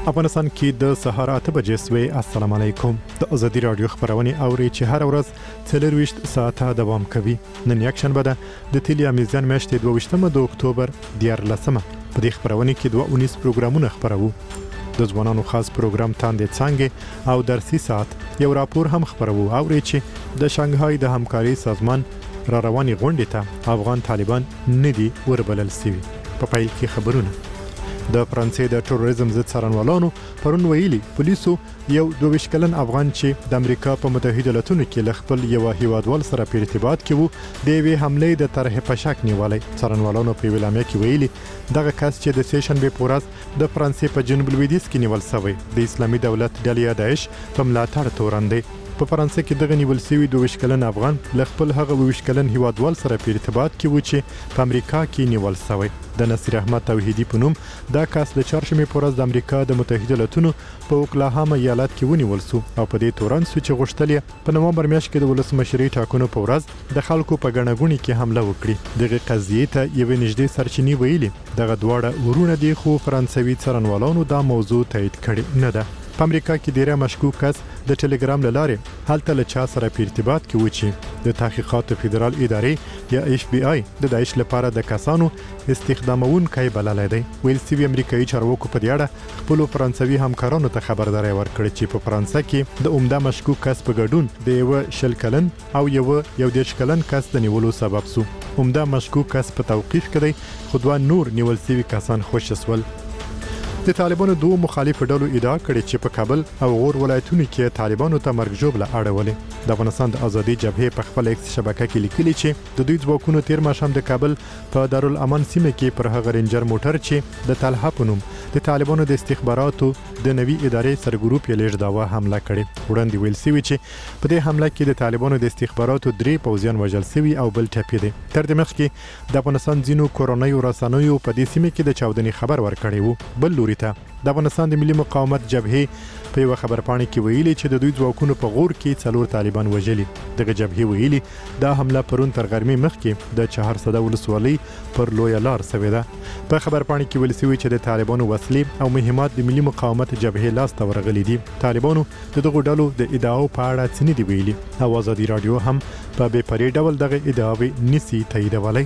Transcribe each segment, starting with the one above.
افغانستان کې د سهار 8 بجې سوي. السلام علیکم. د ازادي رادیو خبرونه اوري چې هر ورځ 24 ساعته دوام کوي. نن یک شنبه ده د تلیا میزان میاشتې 22 د اکتوبر 14. په دې خبرونه کې 19 پروګرامونه خبرو. د ځوانانو خاص پروګرام تاندې څنګه او درسي ساعت یو راپور هم خبرو اوري چې د شانګهای د همکاري سازمان را رواني غونډې ته افغان طالبان ندي وربلل سوي. په پایل کې خبرونه د فرانسې د تروریزم ضد څارنوالانو پرون ویلي پولیسو یو 22 کلن افغان چې د امریکا په متحده ایالاتونو کې ل خپل یو هیوادوال سره په ارتباط کې وو د وی حمله د طرح په شک نیولای. څارنوالانو په ویلامه کې ویلي دغه کس چې د سیشن به پورز د فرانسې په جنوب لویدیځ کې نیول شوی د اسلامي دولت ډلې داعش په ملاتړ تورندې. په فرانسې کې دغه نیول شوی 22 کلن افغان ل خپل هغه 22 کلن هیوادوال سره په ارتباط کې و چې په امریکا کې نیول شوی. د نصیر احمد توحیدی په نوم دا کس د چهارشنبه پورز د امریکا د متحده ایالاتونو په اوکلاهاما ایالت کې ونیول شو او په دې تورن سو چې غوښتل په نومبر میاشت کې د ولسمشري ټاکنو په ورځ د خلکو په ګڼګونی کې حمله وکړي. دغه قضیه ته یو نږدې سرچینی ویلي دغه دواړه ورونه دي خو فرانسوي څارنوالانو دا موضوع تایید کړي نه ده. په امریکا کې ډیره مشکوک کس د ټلګرام لاره هلته له چا سره په ارتباط کې و چې د تحقیقات فدرال ادارې یا اف بی آی د داعش لپاره د کسانو استخدامونکي بللای دی. ویل سی امریکایي چارواکو په دې اړه خپل فرانسوي همکارانو ته خبرداري ورکړه چې په فرانسه کې د عمده مشکوک کس په ګډون د یو شل کلن او یو دیش کلن کس د نیولو سبب سو. عمده مشکوک کس په توقیف کړي خو دوه نور نیول سوي کسان خوش شول. د طالبانو دوه مخالف ډلو ادعا کړې چې په کابل او غور ولایتونو کې طالبانو ته مرګ ژوبله اړولې. د افغانستان د ازادي جبهې په خپل ایکس شبکه کې لیکلي چې د دوی ځواکونو تیر ماښام د کابل په دارالامان سیمه کې پر هغه رینجر موټر چې د طلحه په نوم د طالبانو د استخباراتو د نوي ادارې سرګروپ یې لږ داوا حمله کړې. وړاندې ویل شوی چې په دې حمله کې د طالبانو د استخباراتو 3 پوځیان وژل شوي او بل ټپي دي. تر دې مخکې د افغانستان ځینو کورونیو رسنیو په دې سیمه کې د چاودنې خبر ورکړی وو. بل لوري ته د افغانستان د ملي مقاومت جبهې په یو خبرپاڼه کې ویلي چې د دوی ځواکونو په غور کې 4 طالبان وژلي. دغه جبهې ویلي دا حمله پرون تر غرمې مخکې د 400 ولسوالۍ پر لوی لار شوې ده. په خبرپاڼه کې ویل شوی چې د طالبانو وسلې او مهمات د ملي مقاومت جبهې لاس ته ورغلي دي. طالبانو دغه ډلو د ادعاو په اړه څه نه دی ویلي. ازادي رادیو هم په بې پرې ډول دغه ادعاوې نسی تاییدولای.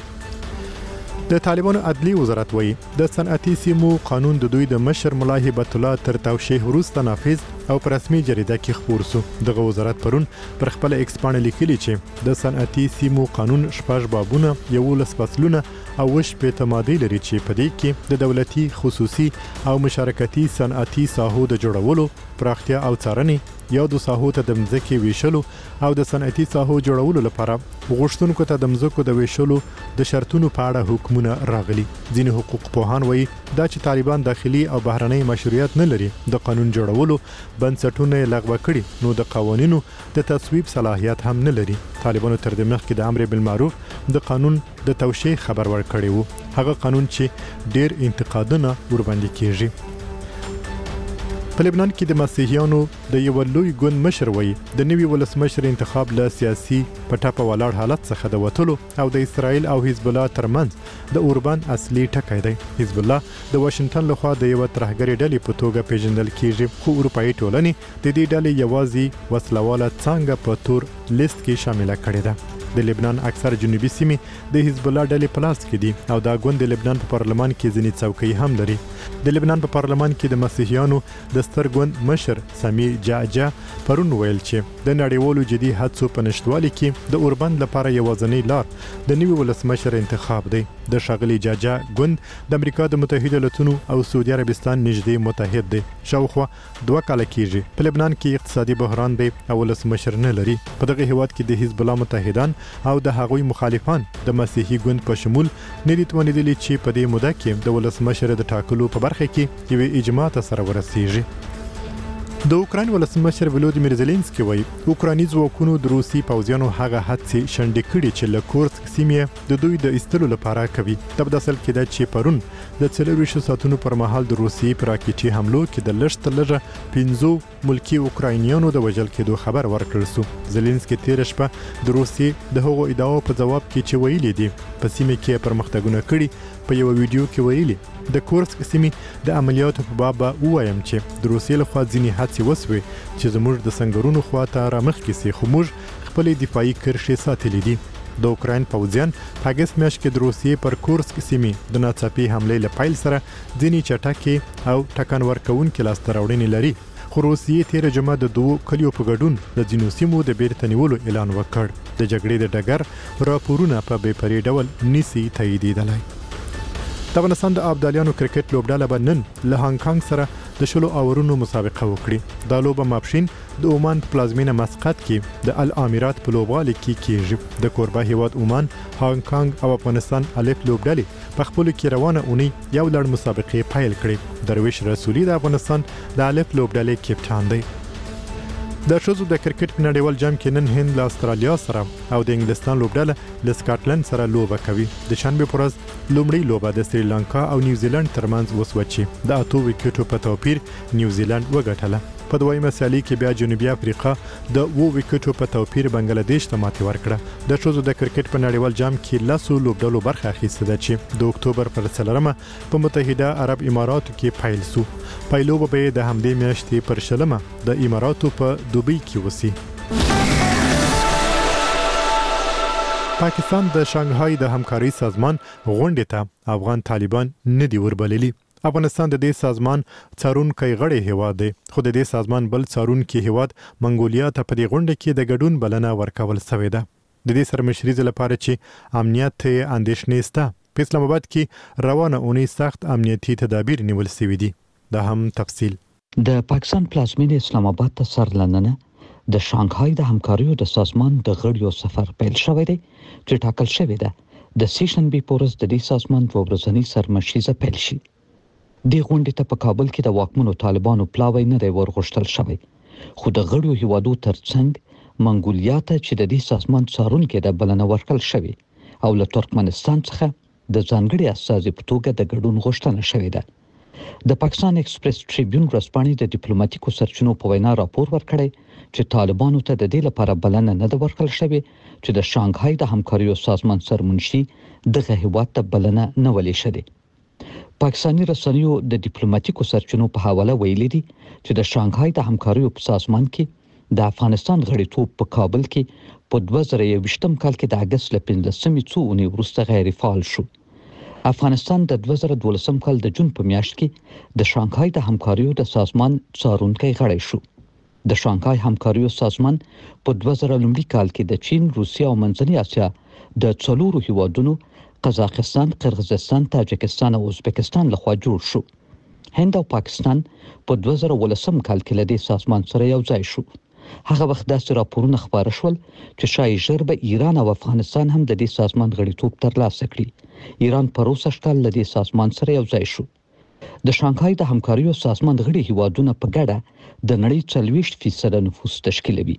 د طالبانو عدلی وزارت وایي د صنعتي سیمو قانون د دوی د مشر ملا هبت الله تر توشیح وروسته نافذ او په رسمي جریده کې خپور شو. دغه وزارت پرون پر خپل ایکس باندې لیکلي چې د صنعتي سیمو قانون 6 بابونه 11 فصلونه او 8 ماده لري چې په دې کې د دولتي خصوصي او مشارکتي صنعتي ساحو د جوړولو پراختیا او څارنې یا د ساحو ته د مځکې ویشلو او د صنعتي ساحو جوړولو لپاره غوښتونکو ته د مځکو د ویشلو د شرطونو په اړه حکمونه راغلي. ځینې حقوق پوهان وایي دا چې طالبان داخلي او بهرنۍ مشروعیت نه لري د قانون جوړولو بنسټونه لغوه کړي نو د قوانینو د تصویب صلاحیت هم نه لري. طالبانو تر دې مخکې د امر بالمعروف د قانون د توشیح خبر ورکړی وو. هغه قانون چې ډیر انتقادونه ورباندې کیږي. په لبنان کې د مسیحیانو د یو لوی ګوند مشر وایي د نوي ولسمشر انتخاب له سیاسي پټاپه ولاړ حالت څخه د وټلو او د اسرائیل او حزب الله ترمنځ د اوربان اصلي ټکی دی. حزب الله د واشنگټن لخوا د یو ترهګری ډلې په توګه پیژندل کیږي خو اروپאי ټولنې د دې ډلې یوازې وسلواله څنګه په تور لیست کې شامل کړي ده. د لبنان اکثر جنوبي سیمې د حزب الله ډلې په لاس کې دي او دا ګوند د لبنان په پارلمان کې ځینې څوکۍ هم لري. د لبنان په پارلمان کې د مسیحیانو د ستر ګوند مشر سامي جعجع پرون ویل چې د نړیوالو جدي هڅو په نشټوالي کې د اوربان لپاره یوازینی لار د نوي ولسمشر انتخاب دی. د شاغلي جعجع ګوند د امریکا د متحده ایالاتونو او سعودي عربستان نږدې متحد دی. شاوخوا 2 کال کېږي په لبنان کې اقتصادي بحران دی او ولسمشر نه لري. په دغه هیواد کې د حزب الله متحدان او د هغوی مخالفان د مسیحي ګوند په شمول نه دي توانیدلي چې په دې موده کې د ولسمشر د ټاکلو په برخه کې یو اجماع ته سره ورسیږي. د اوکراین ولسمشر ولودیمیر زيلنسکي وایي اوکراني ځواکونو د روسي پوځیانو هغه هڅې شنډې کړې چې له کورسک سیمې د دوی د ایستلو لپاره کوي. د بداسل کې د چې پرون د 24 ساعتونو پر مهال د روسي پر راکټي حملو کې د لږ لږه 15 ملکی اوکراینیانو د وژل کېدو خبر ورکړل شو. زيلنسکي تیر شپه د روسي د هغو ادعاو په جواب کې چې ویلي دي په سیمه کې پرمختګونه کړي. په یو ویډیو کې ویلي د کورسک سیمې د عملیاتو په باب وایم چې د روسیې لخوا ځینې هڅې وسوي چې زموږ د سنگرونو خواته رامخکې سي، خو موږ خپلې دفاعي کرښې ساتلې دي. د اوکراین پوځیان په اګست میاشت کې د روسیې پر کورسک سیمې د ناڅاپي حملې له پیل سره ځینې چټکې او ټکان ورکوونکې لاسته راوړنې لري، خو روسیې تیر جمعه د دوو کلیو په ګډون د ځینو سیمو د بیرته نیولو اعلان وکړ. د جګړې د ډګر راپورونه په بې پرې ډول نسی تاییدېدلی. د افغانستان د ابدالیانو کرکټ لوبډله به نن له هانګ کانګ سره د شلو اورونو مسابقه وکړي. دا لوبه ماپښین د عمان پلازمینه مسقط کې د الامارات په لوبغالي کې کیږي. د کوربه هیواد عمان، هانګ کانګ او افغانستان الف لوبډلې په خپل کې روانه اونۍ یو لړ مسابقې پیل کړې. درویش رسولي د افغانستان د الف لوبډلې کپټان دی. د ښځو د کرکټ په نړیوال جام کې نن هند له استرالیا سره او د انګلستان لوبډله له سکاټلند سره لوبه کوي. د شنبه په ورځ لومړی لوبه د سریلانکا او نیوزیلند ترمنځ وسوه چې د 8 وکټو په توپیر نیوزیلند وګټله. په دویمه سیالي کې بیا جنوبي افریقا د 2 وکټو په توپیر بنگلاديش ته ماتې ورکړه. د ښځو د کرکټ په نړیوال جام کې لاسو لوبډلو برخه اخیسته ده چې د اکتوبر پر 4مه په متحده عرب اماراتو کې پیل شو. پایلوبه به د همدې میاشتې پر 10مه د اماراتو په دوبۍ کې وسی. پاکستان د شانګهای د همکاري سازمان غونډې ته افغان طالبان نه دی وربللي. افغانستان د دې سازمان څارونکی غړی هیواد دی، خو د دې سازمان بل څارونکی هیواد منګولیا ته په دې غونډه کې د ګډون بلنه ورکول شوې ده. د دې سرمشري لپاره چې امنیت اندېښنې شته. په اسلام آباد کې روانه اونۍ سخت امنیتي تدابیر نیول شوي دي. دا هم تفصیل. د پاکستان پلازمینه اسلام آباد ته سرلننه د شانګهای د همکاریو د سازمان د غړیو سفر پیل شوی دی چې ټاکل شوی ده د سیشنبه پورز د دې سازمان په ورځنی سرمشریزه پیل شي. د غونډې ته په کابل کې د واکمنو طالبانو پلاوی نه دی ورغښتل شوی، خو د غړیو هیوادو ترڅنګ منګولیا ته چې د دې سازمان څارونکي د بلنه ورکړل شوی او له ترکمنستان څخه د ځانګړي استازي په توګه د ګډون غوښتنه شوې ده. د پاکستان ایکسپریس ټریبیون ورځپاڼې د ډیپلوماټیکو سرچینو په وینا راپور ورکړی چې طالبانو ته د دې لپاره بلنه نه ده ورکړل شوې چې د شانګهای د همکاریو سازمان سرمنشي دغه هیواد ته بلنه نه ولې شوې. پاکستاني رسنیو د ډیپلوماټیکو سرچینو په حواله ویلي دي چې د شانګهای د همکاریو په سازمان کې د افغانستان غړیتوب په کابل کې په 2021 کال کې د اګست له 15مې څو اونۍ وروسته غیر فعال شو. افغانستان د 2012 کال د جون په میاشت کې د شانګهای د همکاریو د سازمان څارونکی غړی شو. د شانګهای همکاریو سازمان په 2000 کال کې د چین، روسیه او منځنۍ اسیا د 4 هیوادونو قزاقستان، قرغیزستان، تاجکستان او ازبکستان لخوا جوړ شو. هند او پاکستان په 2018 کال کې له دې سازمان سره یو ځای شو. هغه وخت داسې راپورونه خبره شول چې شاید ژر به ایران او افغانستان هم د دې سازمان غړیتوب ترلاسه کړي. ایران په 20 کال له دې سازمان سره یو ځای شو. د شانګهای د همکاریو سازمان غړي هیوادونه په ګډه د نړۍ 40% نفوس تشکیلوي.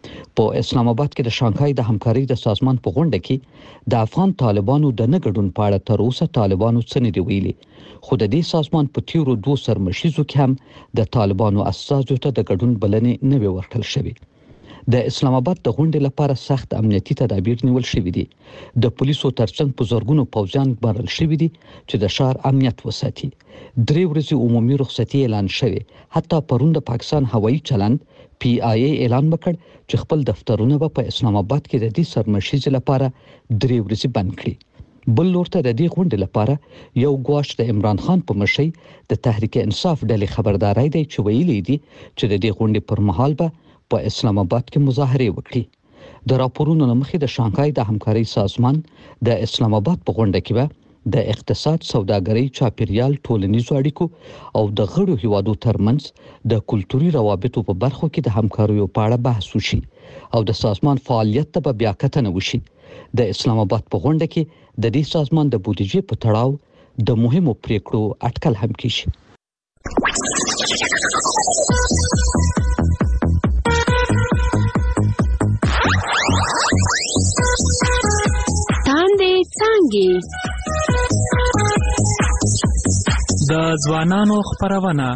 په اسلام آباد کې د شانګهای د همکاري د سازمان په غونډه کې د افغان طالبانو د نه ګډون په اړه تر اوسه طالبانو څه نه دی ویلي، خو د دې سازمان په تیرو 2 سرمشریزو کې هم د طالبانو استازو ته د ګډون بلنې نه وي ورکړل شوې. د اسلام آباد د غونډې لپاره سخت امنیتي تدابیر نیول شوي دي. د پولیسو ترڅنګ په زرګونو پوځیان ګمارل شوي دي چې د ښار امنیت وساتي. 3 ورځې عمومي رخصتي اعلان شوې. حتی پرون د پاکستان هوایي چلند PIA اعلان وکړ چې خپل دفترونه به په اسلام آباد کې د دې سرمشریزې لپاره 3 ورځې بند کړي. بل لور ته د دې غونډې لپاره یو ګواښ د عمران خان په مشرۍ د تحریک انصاف ډلې خبرداري دی چې ویلي دي چې د دې غونډې پر مهال به په اسلام آباد کې مظاهره وکړي. د راپورونو مخې د شانګهای د همکاري سازمان د اسلام آباد په غونډه کې به د اقتصاد، سوداګرۍ، چاپیریال، ټولنیزو اړیکو او د غړو هیوادو ترمنځ د کلتوري روابطو په برخو کې د همکاریو په اړه بحث وشي او د سازمان فعالیت ته به بیا کتنه وشي. د اسلام آباد په غونډه کې د دې سازمان د بودیجې په تړاو د مهمو پریکړو اټکل هم کیږي. څانګې، د ځوانانو خپرونه.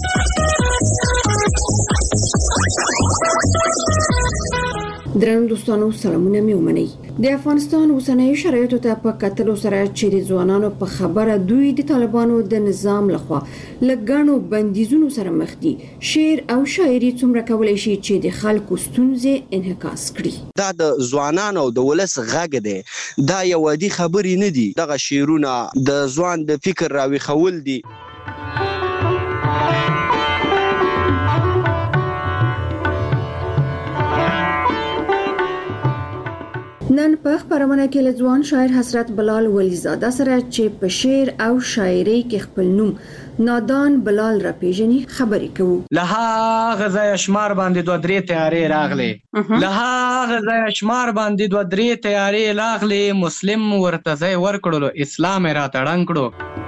درنو دوستانو، سلامونه مې ومنئ. د افغانستان اوسنیو شرایطو ته په کتلو سره چې د ځوانانو په خبره دوی د طالبانو د نظام لخوا لګڼو بندیزونو سره مخ دي، شعر او شاعري څومره کولای شي چې د خلکو ستونزې انعکاس کړي. دا د ځوانانو د ولس غږ دی، دا یو عادي خبرې نه دي. دغه شعرونه د ځوان د فکر راویښول دي. نن په خبرونه کې له ځوان شاعر حضرت بلال ولیزاده سره چې په شعر او شاعري کې خپل نوم نادان بلال را پیژني خبرې کوو. له هغه ځایه شمار باندې 2-3 تیارې راغلې، له هغه ځایه شمار باندې 2-3 تیارې راغلې، مسلم ورته ځای ورکړلو، اسلام یې راته ړنګ کړو.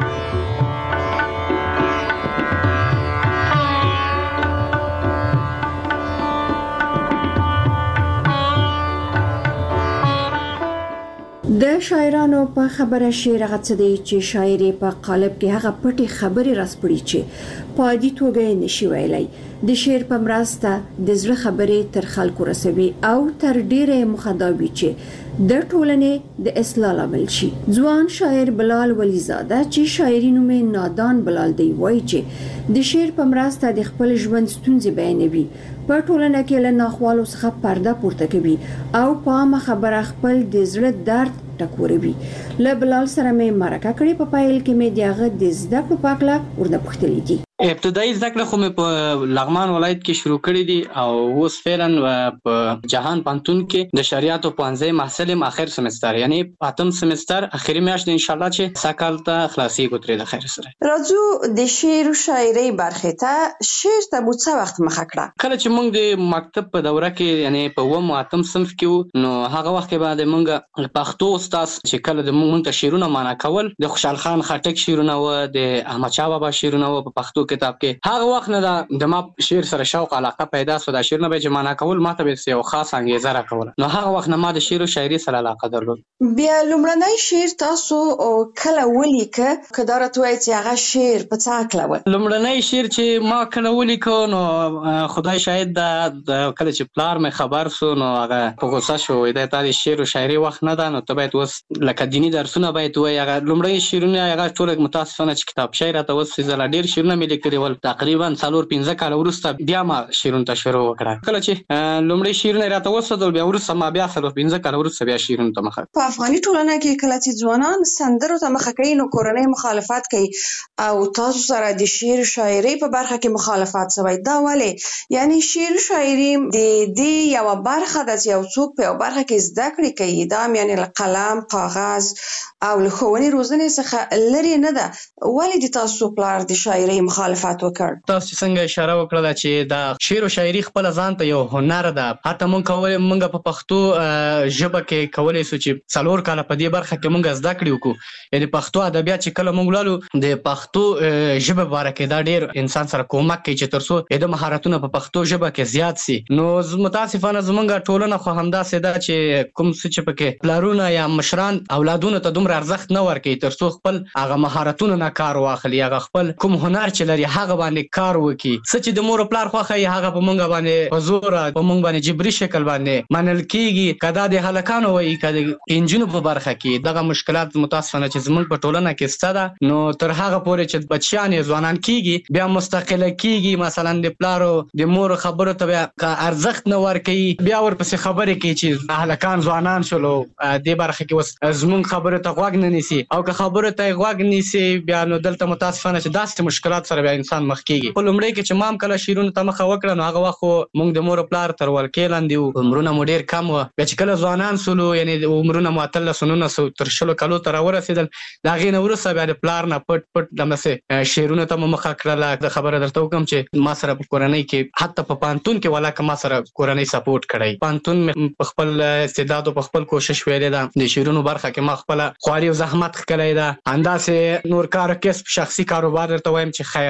د شاعرانو په خبره شعر هغه څه دی چې شاعري په قالب کې هغه پټي خبرې راسپړي چې په عادي توګه نشي ویلای. د شعر په مرسته د زړه خبرې تر خلکو رسوي او تر ډیره مخاطبي چې د ټولنې د اصلاح لامل شي. ځوان شاعر بلال ولیزاده چې شاعري نوم نادان بلال دی وایي چې د شعر په مرسته د خپل ژوند ستونزې بیانوي، په ټولنه کې له ناخوالو څخه پرده پورته کوي او په عامه خبره خپل د زړه درد ټکوروي. له بلال سره مې مرکه کړې، په پایل کې مې دغه د زده کړو په اړه ورنه پوښتلې دي. ابتدایي زده کړه خو مې په لغمان ولایت کې شروع کړې دي او اوس فعلا په جهان پوهنتون کې د شریعت پوهنځي محصل یم، اخر سمستر، یعنی 8م سمستر اخري میاشت ان شاء الله چې ساکال ته خلاصي کوتري د خیر سره. راځو د شعر او شاعري برخه ته. شعر ته مو څه وخت مخه کړه؟ کله چې موږ د مکتب په دوره کې یعنی په 8م صنف کې نو هغه وخت کې بعد موږ پښتو استاد چې کله د موږ ته شعرونه معنا کول، د خوشحال خان خټک شعرونه و، د احمد شاه بابا شعرونه و په پښتو کتاب کې. هغه وخت نه د ما شعر سره شوق علاقه پیدا شو، د شعرونه به معنا کول ماته به یو خاص انګیزه راکول. نو هغه وخت نه ما د شعر او شاعري سره علاقه درلود. بیا لومړنی شعر تاسو کله ولیکه؟ کدارت وایي چې هغه شعر په څه کله و؟ لومړنی شعر چې ما کله ولیکو نو خدای شاهد د کله چې پلار مې خبر سو نو هغه په غوسه شو، دا د شعر او شاعري وخت نه ده، نو ته باید وس لکه دینی درسونه باید وایي. هغه لومړی شعرونه هغه ټول متاسفانه چې کتاب شعر ته وس زلا ډیر شعرونه مې لیکلي ول. تقریبا 4-5 کال وروسته بیا ما شعرونه ته شروع وکړه. کله چې لومړی شعرونه راته وسدل، بیا وروسته ما بیا 4-5 کال وروسته بیا شعرونه ته مخه. په افغاني ټولنه کې کله چې ځوانان سندرو ته مخه کوي نو کورنۍ مخالفت کوي او تاسو سره د شعر او شاعري په برخه کې مخالفت شوی. دا ولې؟ یعنی شعر او شاعري د دې یو برخه د یو څوک په برخه کې زده کړې کوي، دا یعنی قلم، کاغذ او له ښوونې روزنې څخه لري نه ده. ولې د تاسو پلار د شاعري مخالفت وکړ؟ تاسو څنګه اشاره وکړه چې دا شعر او شاعري خپل ځان ته یو هنر ده. حتی مونږ په پښتو ژبه کې کولای شو چې 4 کال په دې برخه کې مونږ زده کړو کو، یعنی پښتو ادبیات چې کله مونږ لالو د پښتو ژبه بارکه دا ډیر انسان سره کومک کوي چې ترڅو د مهارتونو په پښتو ژبه کې زیات سي. نو متاسفانه زمونږ ټولنه خو همدا سده چې کوم څه چې پکې پلارونه یا مشران اولادونو ته دومره ارزښت نه ورکوي ترڅو خپل هغه مهارتونو نه کار واخلي، هغه خپل کوم هنر چې لري هغه باندې کار وکړي. څه چې د مور او پلار خوښه یې هغه په مونږ باندې په زور په مونږ باندې جبري شکل باندې منل کیږي. کدا د هلکانو وایي کدا انجینو په برخه کې دغه مشکلات متاسفانه چې زمونږ په ټولنه کې ستاده، نو تر هغه پورې چې بچیان ځوانان کیږي بیا مستقله کیږي، مثلا د پلارو د مور خبرو ته ارزښت نه ورکوي، بیا ورپسې خبرې کوي چې هلکان ځوانان شولو د برخه کې وس زمونږ خبرو ته غوږ نه نیسي، او که خبرو ته غوږ نیسي بیا نو دلته متاسفانه چې داسې مشکلات سره بیا انسان مخ کیږي. په لومړی کې چې مام کله شیرونو ته مخه وکړه نو هغه وخت مونږ د مور پلار تر ولکې لاندې وو، عمرونه مو ډیر کم و. بیا چې کله ځوانان سولو یعنی عمرونه مو 13 تر 20 کالو ته راورسېدل، د هغې نه وروسته بیا د پلار نه پټ دمسې شعرونو ته مو مخه کړله. د خبره درته وکړم چې ما سره په کورنۍ کې حتی په پوهنتون کې ولاکه ما سره کورنۍ سپورټ کړی. پوهنتون په خپل استعداد او په خپل کوشش ویلې ده، د شعرونو برخه کې ما خپل خواري او زحمت ښکلی ده. همداسې نور کار کسب شخصي کاروبار درته وایم چې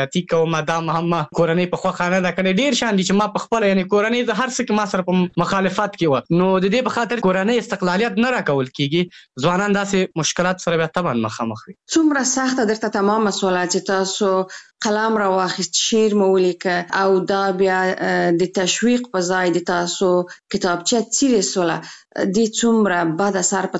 زیاتی کوم دا هم کورنۍ په خوا خانه دا کنه ډیر شان دي چې ما په خپل یعنی کورنۍ د هر څه کې ما سره په مخالفت کې و نو د دې په خاطر کورنۍ استقلالیت نه راکول کیږي ځوانان داسې مشکلات سره به طبعا مخامخ وي. څومره سخت درته تمام مسوله چې تاسو قلم را واخیست شعر مو ولیکه او دا بیا د تشویق په ځای د تاسو کتابچه څیرې سوله د څومره بد اثر په